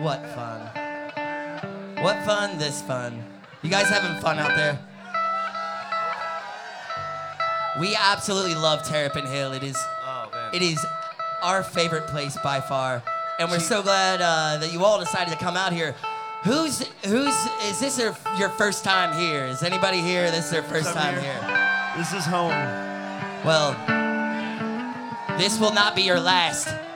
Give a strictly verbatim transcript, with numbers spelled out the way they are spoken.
What fun. What fun, this fun. You guys having fun out there? We absolutely love Terrapin Hill. It is, Oh, man. it is our favorite place by far. And we're so glad uh, that you all decided to come out here. Who's, who's, is this your, your first time here? Is anybody here? This is their first I'm time here. here. This is home. Well, this will not be your last.